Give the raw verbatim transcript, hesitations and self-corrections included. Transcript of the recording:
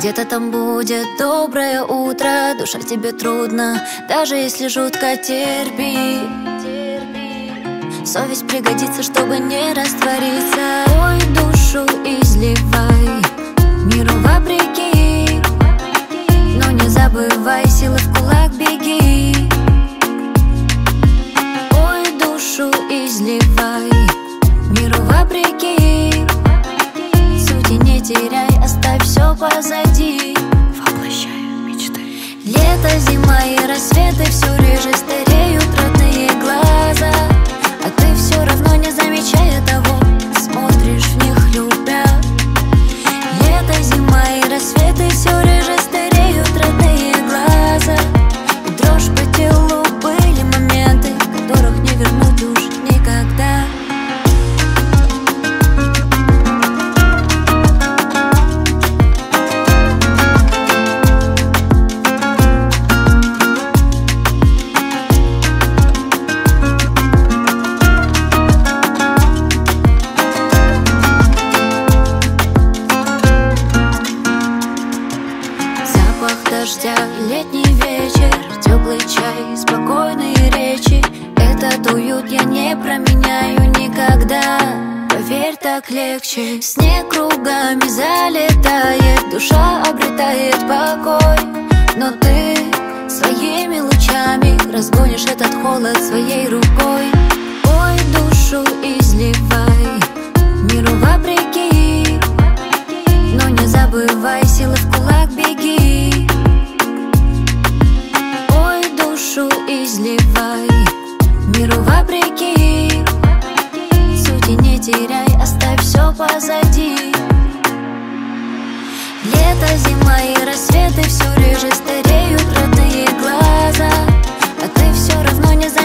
Где-то там будет доброе утро. Душа тебе трудно, даже если жутко терпи. Совесть пригодится, чтобы не раствориться. Ой, душу изливай миру вопреки, но не забывай, силы в кулак беги. Ой, душу изливай миру вопреки, сути не теряй, оставь все позади. Воплощаю мечты. Лето, зима и рассветы, все реже стареют родные глаза, а ты все равно, не замечая того, смотришь в них любя. Лето, зима и рассветы, все реже стареют родные глаза, и дрожь по телу, были моменты, которых не вернуть уж никогда. Дождя, летний вечер, теплый чай, спокойные речи. Этот уют я не променяю никогда, поверь, так легче. Снег кругами залетает, душа обретает покой, но ты своими лучами разгонишь этот холод своей рукой. Ой, душу изливай миру вопреки, но не забывай, силы в кулак беги. Душу изливай миру вопреки, сути не теряй, оставь все позади. Лето, зима и рассветы, все реже стареют родные глаза, а ты все равно не заметишь.